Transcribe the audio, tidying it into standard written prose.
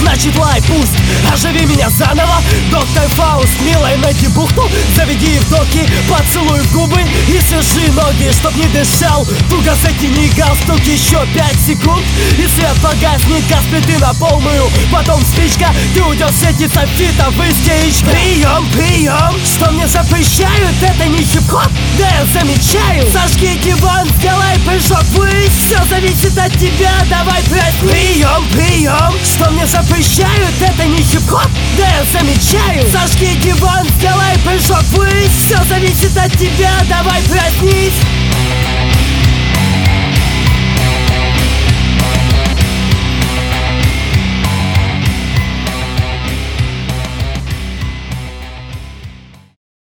значит лай, пусть оживи меня заново. Доктор Фауст, милая, найди бухту, заведи в доки, поцелуй в губы и свяжи ноги, чтоб не дышал. Туго затяни галстук, еще 5 секунд и свет погаснет, газ плиты на полную. Потом спичка, ты уйдешь в сети софита в истеричка. Прием, прием, что мне запрещают, это не хип-хоп, да я замечаю. Зажги диван, сделай прыжок ввысь, все зависит от тебя, давай проснись. Прием, прием, что мне запрещают, это не хип-хоп, да я замечаю. Зажги диван, сделай прыжок ввысь, все зависит от тебя, давай проснись.